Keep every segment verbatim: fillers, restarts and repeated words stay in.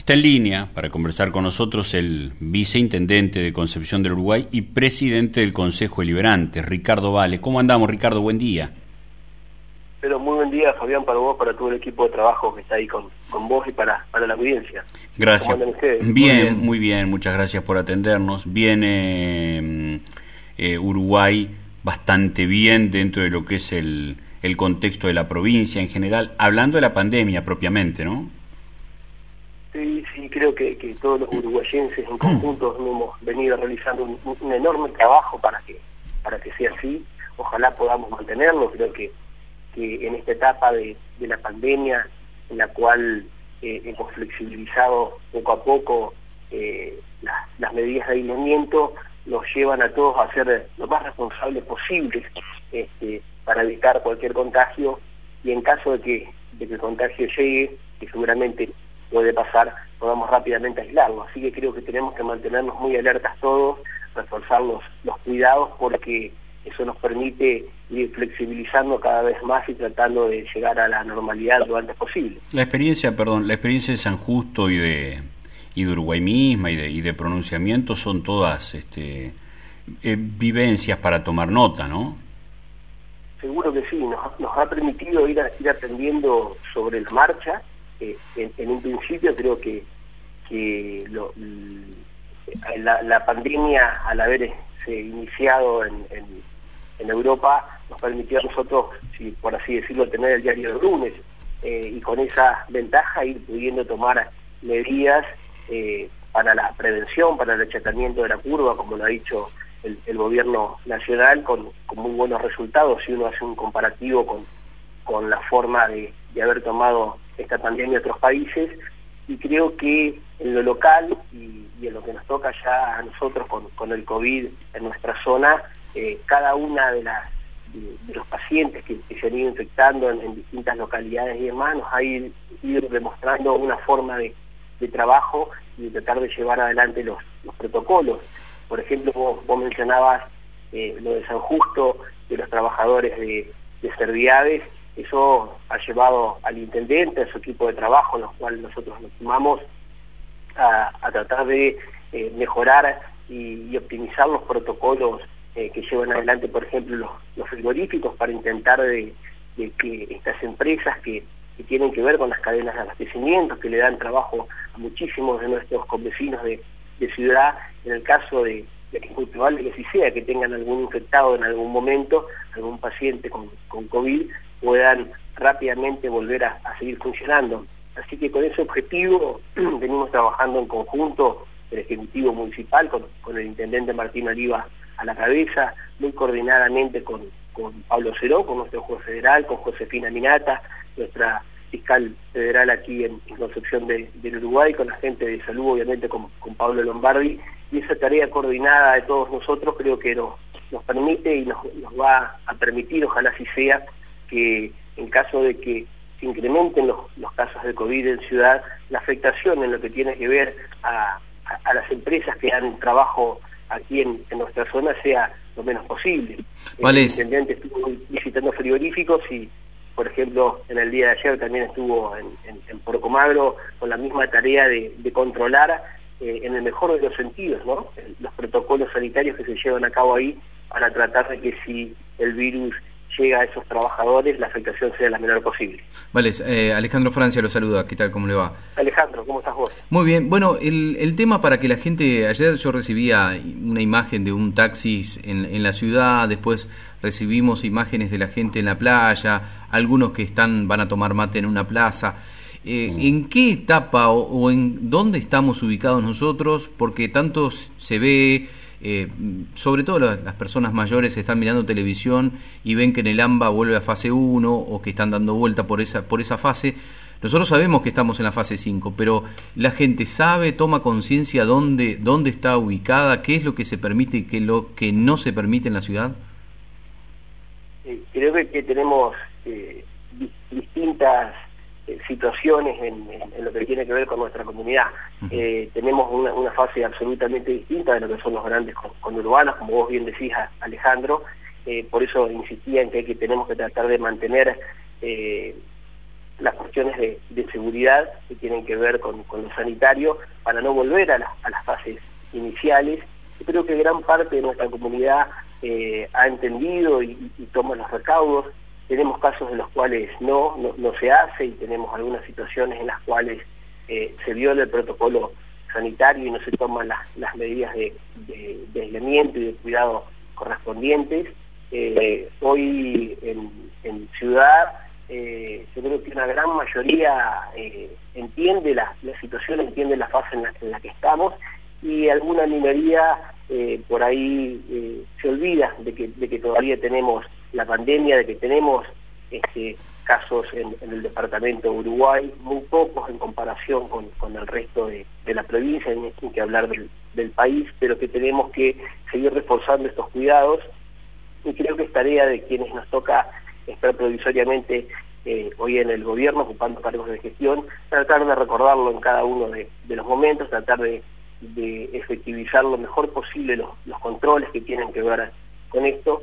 Está en línea para conversar con nosotros el viceintendente de Concepción del Uruguay y presidente del Consejo Deliberante, Ricardo Vale. ¿Cómo andamos, Ricardo? Buen día. Pero muy buen día, Fabián, para vos, para todo el equipo de trabajo que está ahí con, con vos y para, para la audiencia. Gracias. ¿Cómo andan ustedes? Bien, muy bien, muy bien, muchas gracias por atendernos. Viene eh, Uruguay bastante bien dentro de lo que es el, el contexto de la provincia en general, hablando de la pandemia propiamente, ¿no? Sí, sí, creo que, que todos los uruguayenses en conjunto hemos venido realizando un, un enorme trabajo para que para que sea así. Ojalá podamos mantenerlo. Creo que, que en esta etapa de, de la pandemia, en la cual eh, hemos flexibilizado poco a poco eh, las, las medidas de aislamiento, nos llevan a todos a ser lo más responsables posibles este, para evitar cualquier contagio, y en caso de que, de que el contagio llegue, que seguramente puede pasar, podamos rápidamente aislarlo. Así que creo que tenemos que mantenernos muy alertas todos, reforzar los, los cuidados, porque eso nos permite ir flexibilizando cada vez más y tratando de llegar a la normalidad lo antes posible. La experiencia, perdón, la experiencia de San Justo y de y de Uruguay misma y de, y de pronunciamiento son todas este, eh, vivencias para tomar nota, ¿no? Seguro que sí, nos, nos ha permitido ir, a, ir aprendiendo sobre la marcha. Eh, en, en un principio creo que, que lo, la, la pandemia, al haber se iniciado en, en, en Europa, nos permitió a nosotros, si, por así decirlo, tener el diario de lunes, eh, y con esa ventaja ir pudiendo tomar medidas eh, para la prevención, para el achatamiento de la curva, como lo ha dicho el, el gobierno nacional, con, con muy buenos resultados si uno hace un comparativo con, con la forma de, de haber tomado esta pandemia en otros países. Y creo que en lo local y, y en lo que nos toca ya a nosotros con, con el COVID en nuestra zona, eh, cada una de las de, de los pacientes que, que se han ido infectando en, en distintas localidades y demás, nos ha ido, ido demostrando una forma de, de trabajo y de tratar de llevar adelante los, los protocolos. Por ejemplo, vos, vos mencionabas eh, lo de San Justo, de los trabajadores de, de Serviades. Eso ha llevado al intendente, a su equipo de trabajo, en los cuales nosotros nos sumamos a, a tratar de eh, mejorar y, y optimizar los protocolos eh, que llevan adelante, por ejemplo, los, los frigoríficos, para intentar de, de que estas empresas que, que tienen que ver con las cadenas de abastecimiento, que le dan trabajo a muchísimos de nuestros convecinos de, de ciudad, en el caso de, de que es muy probable que así sea, que tengan algún infectado en algún momento, algún paciente con, con COVID, puedan rápidamente volver a, a seguir funcionando. Así que con ese objetivo venimos trabajando en conjunto, el Ejecutivo Municipal con, con el Intendente Martín Oliva a la cabeza, muy coordinadamente con, con Pablo Ceró, con nuestro juez federal, con Josefina Minata, nuestra fiscal federal aquí en, en Concepción de, del Uruguay, con la gente de salud, obviamente con, con Pablo Lombardi, y esa tarea coordinada de todos nosotros creo que nos, nos permite y nos, nos va a permitir, ojalá así sea, que en caso de que se incrementen los, los casos de COVID en ciudad, la afectación en lo que tiene que ver a, a, a las empresas que dan trabajo aquí en, en nuestra zona sea lo menos posible. Vale. El intendente estuvo visitando frigoríficos y, por ejemplo, en el día de ayer también estuvo en, en, en Porcomagro con la misma tarea de, de controlar eh, en el mejor de los sentidos, ¿no?, los protocolos sanitarios que se llevan a cabo ahí, para tratar de que si el virus llega a esos trabajadores, la afectación sea la menor posible. Vale, eh, Alejandro Francia lo saluda, ¿qué tal? ¿Cómo le va? Alejandro, ¿cómo estás vos? Muy bien, bueno, el, el tema para que la gente, ayer yo recibía una imagen de un taxi en, en la ciudad, después recibimos imágenes de la gente en la playa, algunos que están van a tomar mate en una plaza. Eh, mm. ¿En qué etapa o, o en dónde estamos ubicados nosotros? Porque tanto se ve... Eh, sobre todo las, las personas mayores están mirando televisión y ven que en el AMBA vuelve a fase uno o que están dando vuelta por esa por esa fase. Nosotros sabemos que estamos en la fase cinco, pero la gente sabe, toma conciencia dónde dónde está ubicada, qué es lo que se permite y qué es lo que no se permite en la ciudad. Eh, creo que, que tenemos eh, distintas eh, situaciones en, en, en lo que tiene que ver con nuestra comunidad. Uh-huh. Eh, tenemos una, una fase absolutamente distinta de lo que son los grandes conurbanos, como vos bien decís, Alejandro. Eh, por eso insistía en que, que tenemos que tratar de mantener eh, las cuestiones de, de seguridad que tienen que ver con, con lo sanitario para no volver a, la, a las fases iniciales. Yo creo que gran parte de nuestra comunidad eh, ha entendido y, y toma los recaudos. Tenemos casos en los cuales no, no, no se hace y tenemos algunas situaciones en las cuales eh, se viola el protocolo sanitario y no se toman las, las medidas de, de, de aislamiento y de cuidado correspondientes. Eh, hoy en, en Ciudad eh, yo creo que una gran mayoría eh, entiende la, la situación, entiende la fase en la, en la que estamos, y alguna minoría eh, por ahí eh, se olvida de que, de que todavía tenemos la pandemia, de que tenemos este, casos en, en el departamento de Uruguay, muy pocos en comparación con, con el resto de, de la provincia, ni que hablar del, del país, pero que tenemos que seguir reforzando estos cuidados, y creo que es tarea de quienes nos toca estar provisoriamente eh, hoy en el gobierno, ocupando cargos de gestión, tratar de recordarlo en cada uno de, de los momentos, tratar de, de efectivizar lo mejor posible los, los controles que tienen que ver con esto,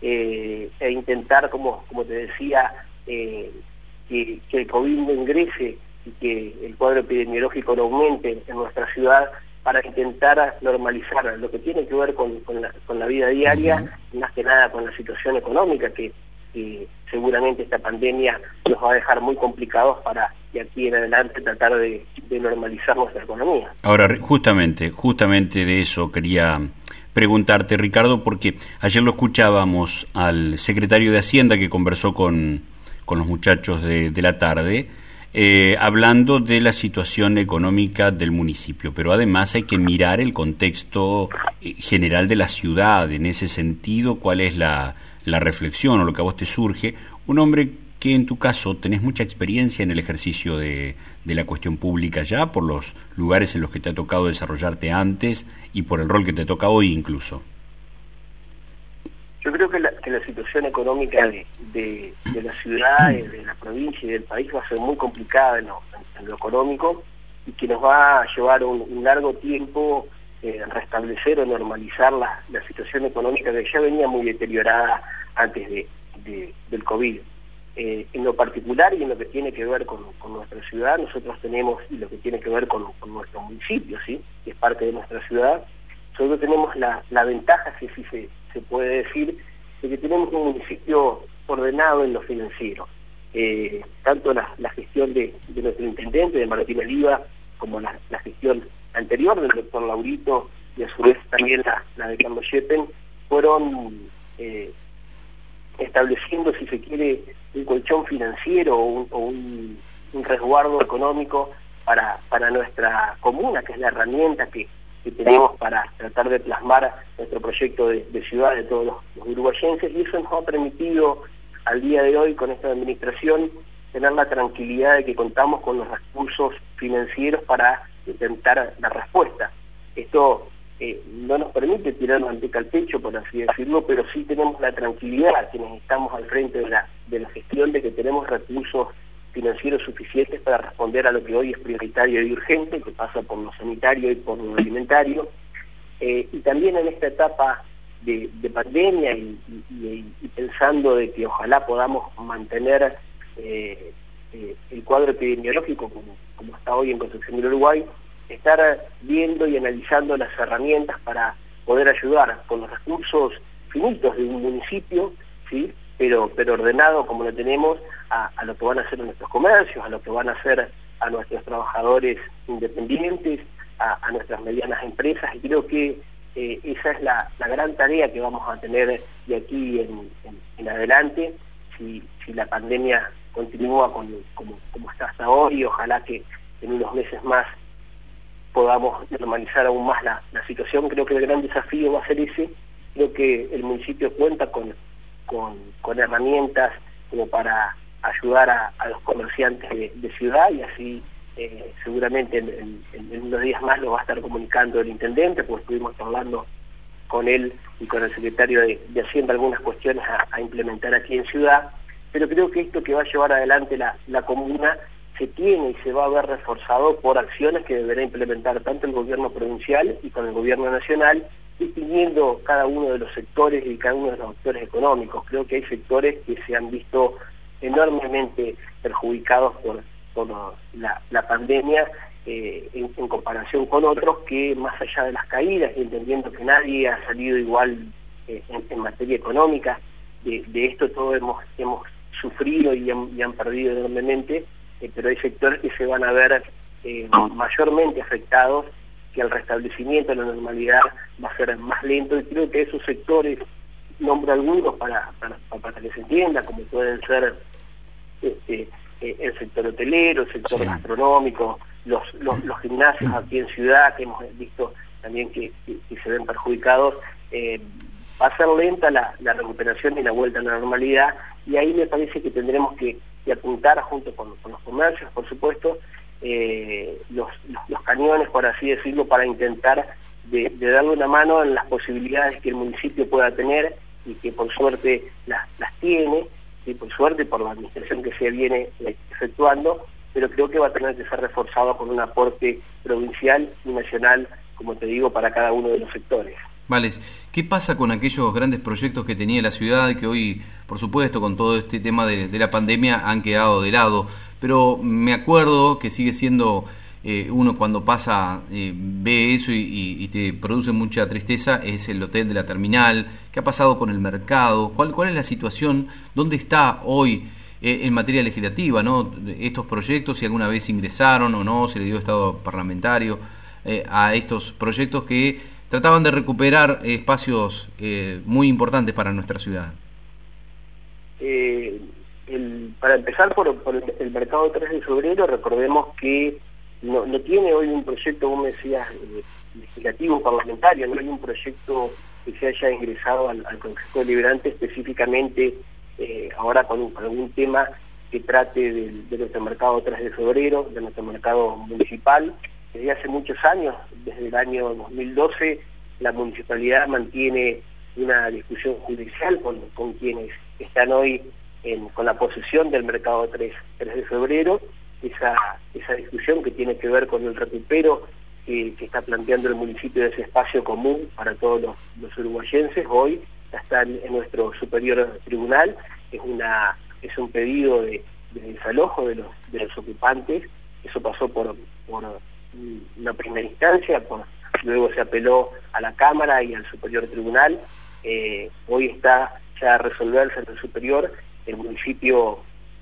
eh, e intentar, como, como te decía, eh, que, que el COVID no ingrese y que el cuadro epidemiológico no aumente en nuestra ciudad, para intentar normalizar lo que tiene que ver con, con, la, con la vida diaria, uh-huh. más que nada con la situación económica, que, que seguramente esta pandemia nos va a dejar muy complicados para de aquí en adelante tratar de, de normalizar nuestra economía. Ahora, justamente, justamente de eso quería preguntarte, Ricardo, porque ayer lo escuchábamos al secretario de Hacienda que conversó con, con los muchachos de, de la tarde, Eh, hablando de la situación económica del municipio, pero además hay que mirar el contexto eh, general de la ciudad. En ese sentido, ¿cuál es la, la reflexión o lo que a vos te surge? Un hombre que en tu caso tenés mucha experiencia en el ejercicio de, de la cuestión pública ya, por los lugares en los que te ha tocado desarrollarte antes y por el rol que te toca hoy incluso. Yo creo que la, que la situación económica de, de, de la ciudad, de la provincia y del país va a ser muy complicada en lo, en lo económico, y que nos va a llevar un, un largo tiempo eh, restablecer o normalizar la, la situación económica que ya venía muy deteriorada antes de, de, del COVID. Eh, en lo particular y en lo que tiene que ver con, con nuestra ciudad, nosotros tenemos, y lo que tiene que ver con, con nuestro municipio, ¿sí?, que es parte de nuestra ciudad, nosotros tenemos la, la ventaja, si así se, se puede decir, de que tenemos un municipio ordenado en lo financiero. Eh, tanto la, la gestión de, de nuestro intendente, de Martín Oliva, como la, la gestión anterior del doctor Laurito, y a su vez también la, la de Carlos Yepen, fueron eh, estableciendo, si se quiere, un colchón financiero o un, o un, un resguardo económico para, para nuestra comuna, que es la herramienta que que tenemos para tratar de plasmar nuestro proyecto de, de ciudad de todos los, los uruguayenses, y eso nos ha permitido al día de hoy con esta administración tener la tranquilidad de que contamos con los recursos financieros para intentar dar respuesta. Esto eh, no nos permite tirar manteca al pecho, por así decirlo, pero sí tenemos la tranquilidad, quienes estamos al frente de la, de la gestión, de que tenemos recursos financieros suficientes para responder a lo que hoy es prioritario y urgente, que pasa por lo sanitario y por lo alimentario, eh, y también en esta etapa de, de pandemia y, y, y pensando de que ojalá podamos mantener eh, eh, el cuadro epidemiológico como, como está hoy en Concepción del Uruguay, estar viendo y analizando las herramientas para poder ayudar con los recursos finitos de un municipio, ¿sí?, pero pero ordenado como lo tenemos, a, a lo que van a hacer nuestros comercios, a lo que van a hacer a nuestros trabajadores independientes, a, a nuestras medianas empresas, y creo que eh, esa es la, la gran tarea que vamos a tener de aquí en, en, en adelante, si, si la pandemia continúa con, como, como está hasta hoy, y ojalá que en unos meses más podamos normalizar aún más la, la situación. Creo que el gran desafío va a ser ese. Creo que el municipio cuenta con Con, con herramientas como para ayudar a, a los comerciantes de, de ciudad, y así eh, seguramente en, en, en unos días más lo va a estar comunicando el intendente, porque estuvimos hablando con él y con el secretario de, de Hacienda algunas cuestiones a, a implementar aquí en ciudad, pero creo que esto que va a llevar adelante la, la comuna se tiene y se va a ver reforzado por acciones que deberá implementar tanto el gobierno provincial y con el gobierno nacional, distinguiendo cada uno de los sectores y cada uno de los actores económicos. Creo que hay sectores que se han visto enormemente perjudicados por, por la, la pandemia eh, en, en comparación con otros que, más allá de las caídas y entendiendo que nadie ha salido igual eh, en, en materia económica, de, de esto todos hemos, hemos sufrido y han, y han perdido enormemente, eh, pero hay sectores que se van a ver eh, mayormente afectados, que el restablecimiento de la normalidad va a ser más lento, y creo que esos sectores, nombro algunos para, para, para que se entienda, como pueden ser este, eh, el sector hotelero, el sector sí. gastronómico, los, los, los gimnasios aquí en Ciudad, que hemos visto también que, que, que se ven perjudicados. eh, va a ser lenta la, la recuperación y la vuelta a la normalidad, y ahí me parece que tendremos que, que apuntar junto con, con los comercios, por supuesto, eh, los, los, los cañones, por así decirlo, para intentar de, de darle una mano en las posibilidades que el municipio pueda tener, y que por suerte las, las tiene, y por suerte por la administración que se viene efectuando, pero creo que va a tener que ser reforzado con un aporte provincial y nacional, como te digo, para cada uno de los sectores. Vales, ¿qué pasa con aquellos grandes proyectos que tenía la ciudad y que hoy, por supuesto, con todo este tema de, de la pandemia han quedado de lado? Pero me acuerdo que sigue siendo, eh, uno cuando pasa, eh, ve eso y, y, y te produce mucha tristeza, es el hotel de la terminal. ¿Qué ha pasado con el mercado? ¿Cuál, cuál es la situación? ¿Dónde está hoy eh, en materia legislativa, ¿no? Estos proyectos, si alguna vez ingresaron o no, se le dio estado parlamentario eh, a estos proyectos que trataban de recuperar eh, espacios eh, muy importantes para nuestra ciudad. Eh, el, para empezar por, por el, el mercado tres de febrero, recordemos que no, no tiene hoy un proyecto, como decías, eh, legislativo parlamentario, no hay un proyecto que se haya ingresado al, al Consejo Deliberante específicamente eh, ahora con, con algún tema que trate de, de nuestro mercado tres de febrero, de nuestro mercado municipal. Desde hace muchos años, desde el año dos mil doce, la municipalidad mantiene una discusión judicial con, con quienes están hoy en, con la posesión del mercado tres de febrero, esa, esa discusión que tiene que ver con el recupero que, que está planteando el municipio de ese espacio común para todos los, los uruguayenses, hoy está en, en nuestro superior tribunal. Es una es un pedido de, de desalojo de los, de los ocupantes. Eso pasó por, por una primera instancia, por, luego se apeló a la Cámara y al Superior Tribunal. Eh, hoy está ya a resolverse en el Superior. El municipio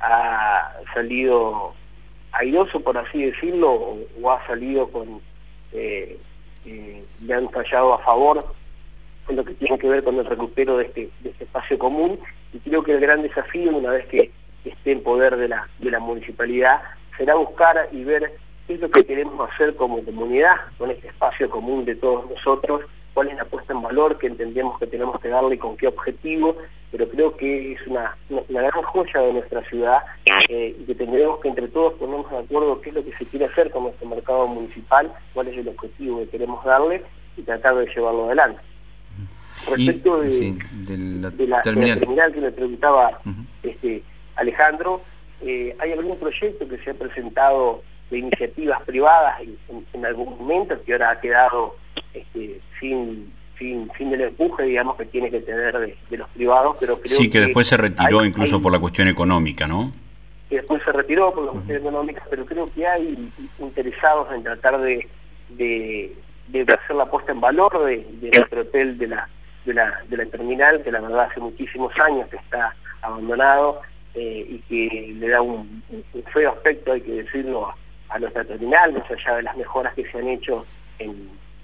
ha salido airoso, por así decirlo, o, o ha salido con eh, eh, le han fallado a favor en lo que tiene que ver con el recupero de este, de este espacio común, y creo que el gran desafío, una vez que esté en poder de la, de la municipalidad, será buscar y ver qué es lo que queremos hacer como comunidad con este espacio común de todos nosotros, cuál es la puesta en valor que entendemos que tenemos que darle y con qué objetivo, pero creo que es una, una, una gran joya de nuestra ciudad eh, y que tendremos que entre todos ponernos de acuerdo qué es lo que se quiere hacer con nuestro mercado municipal, cuál es el objetivo que queremos darle y tratar de llevarlo adelante. Respecto y, de, sí, de, la de, la, terminal. de la terminal que me preguntaba uh-huh. este, Alejandro, eh, ¿hay algún proyecto que se ha presentado de iniciativas privadas en, en, en algún momento que ahora ha quedado este, sin, sin, sin el empuje, digamos, que tiene que tener de, de los privados? Pero creo sí, que, que después se retiró hay, incluso hay, por la cuestión económica, ¿no? Que después se retiró por la cuestión uh-huh. económica, pero creo que hay interesados en tratar de, de, de hacer la puesta en valor de, de nuestro hotel de la de la, de la terminal, que la verdad hace muchísimos años que está abandonado eh, y que le da un, un feo aspecto, hay que decirlo, a, a nuestra terminal, más allá de las mejoras que se han hecho en,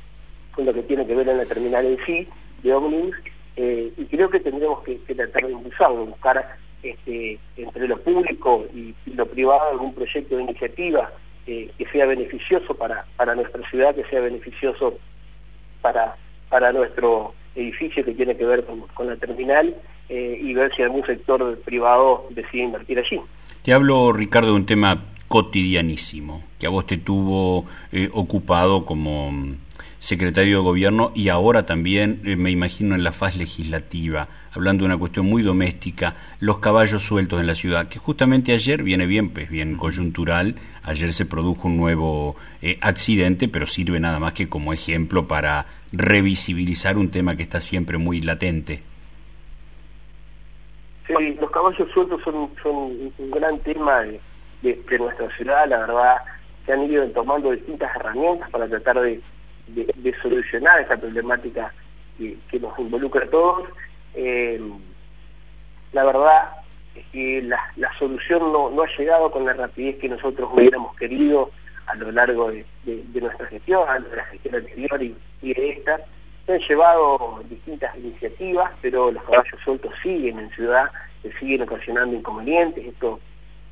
con lo que tiene que ver en la terminal en sí, de ómnibus, eh, y creo que tendremos que, que tratar de impulsarlo, buscar este, entre lo público y, y lo privado algún proyecto de iniciativa eh, que sea beneficioso para, para nuestra ciudad, que sea beneficioso para, para nuestro edificio que tiene que ver con, con la terminal eh, y ver si algún sector privado decide invertir allí. Te hablo, Ricardo, de un tema cotidianísimo, que a vos te tuvo eh, ocupado como secretario de Gobierno y ahora también, eh, me imagino, en la faz legislativa, hablando de una cuestión muy doméstica, los caballos sueltos en la ciudad, que justamente ayer, viene bien, pues bien coyuntural, ayer se produjo un nuevo eh, accidente, pero sirve nada más que como ejemplo para revisibilizar un tema que está siempre muy latente. Sí, los caballos sueltos son, son un gran tema de, de, de nuestra ciudad. La verdad, se han ido tomando distintas herramientas para tratar de, de, de solucionar esta problemática que, que nos involucra a todos. Eh, la verdad es que la, la solución no, no ha llegado con la rapidez que nosotros hubiéramos querido a lo largo de, de, de nuestra gestión, de la gestión anterior y, y de esta. Se han llevado distintas iniciativas, pero los caballos sueltos siguen en ciudad, se siguen ocasionando inconvenientes. Esto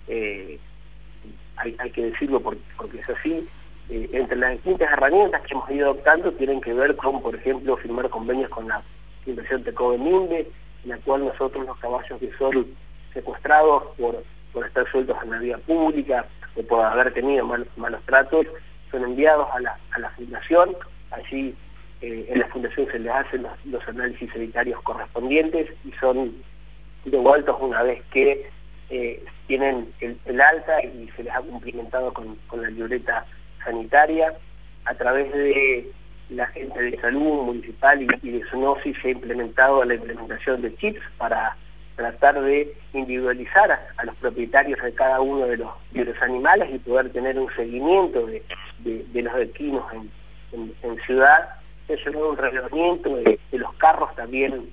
eh, hay, hay que decirlo porque, porque es así. Eh, entre las distintas herramientas que hemos ido adoptando tienen que ver con, por ejemplo, firmar convenios con la Fundación Tecovenimbe, en la cual nosotros los caballos que son secuestrados por, por estar sueltos en la vía pública o por haber tenido mal, malos tratos, son enviados a la, a la fundación. Allí eh, en la fundación se les hacen los, los análisis sanitarios correspondientes y son devueltos una vez que eh, tienen el, el alta y se les ha cumplimentado con, con la libreta sanitaria. A través de la gente de salud municipal y, y de Zoonosis se ha implementado la implementación de chips para tratar de individualizar a, a los propietarios de cada uno de los, de los animales y poder tener un seguimiento de, de, de los equinos en, en, en ciudad. Se ha llevado un reglamento de, de los carros también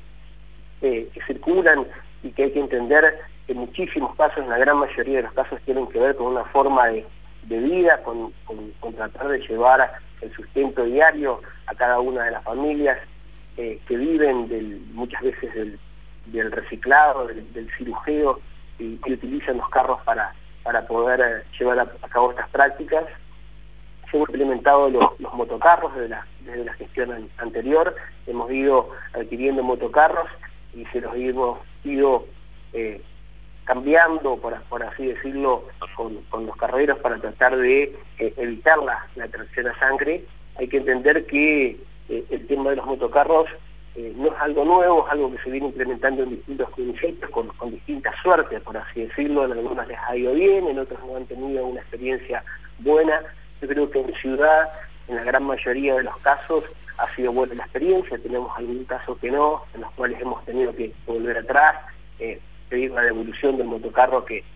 eh, que circulan y que hay que entender que muchísimos casos, en la gran mayoría de los casos, tienen que ver con una forma de, de vida, con, con, con tratar de llevar el sustento diario a cada una de las familias eh, que viven del, muchas veces del, del reciclado, del, del cirujeo, y que utilizan los carros para, para poder eh, llevar a, a cabo estas prácticas. Se han implementado los, los motocarros desde la, desde la gestión an, anterior, hemos ido adquiriendo motocarros y se los hemos ido eh, cambiando, por, por así decirlo, con, con los carreros para tratar de eh, evitar la, la tracción a sangre. Hay que entender que eh, el tema de los motocarros eh, no es algo nuevo, es algo que se viene implementando en distintos municipios con, con distinta suerte, por así decirlo. En algunos les ha ido bien, en otros no han tenido una experiencia buena. Yo creo que en ciudad, en la gran mayoría de los casos, ha sido buena la experiencia. Tenemos algún caso que no, en los cuales hemos tenido que volver atrás, eh, pedir la devolución del motocarro, que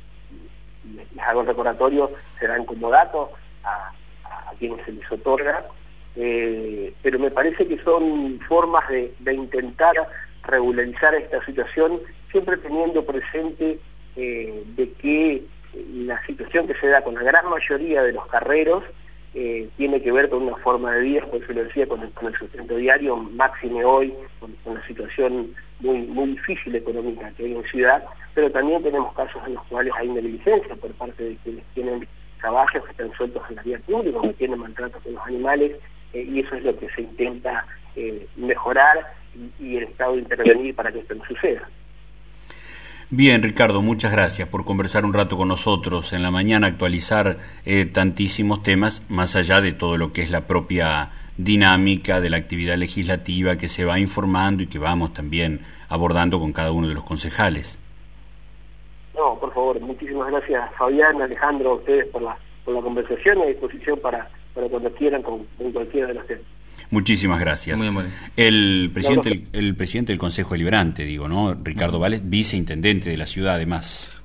les hago el recordatorio, serán como datos a, a quienes se les otorga, eh, pero me parece que son formas de, de intentar regularizar esta situación, siempre teniendo presente eh, de que la situación que se da con la gran mayoría de los carreros eh, tiene que ver con una forma de vida, por eso lo decía, con el, con el sustento diario, máxime hoy, con, con la situación muy muy difícil económica que hay en ciudad, pero también tenemos casos en los cuales hay negligencia por parte de quienes tienen caballos que están sueltos en la vía pública, que tienen maltrato con los animales, eh, y eso es lo que se intenta eh, mejorar y, y el Estado intervenir para que esto no suceda. Bien, Ricardo, muchas gracias por conversar un rato con nosotros en la mañana, actualizar eh, tantísimos temas, más allá de todo lo que es la propia dinámica de la actividad legislativa que se va informando y que vamos también abordando con cada uno de los concejales. No, por favor, muchísimas gracias, Fabián, Alejandro, a ustedes por la, por la conversación y a disposición para, para cuando quieran con, con cualquiera de los temas. Muchísimas gracias. Muy amable. El presidente, el, el presidente del Consejo Deliberante, digo, ¿no? Ricardo Vales, viceintendente de la ciudad, además.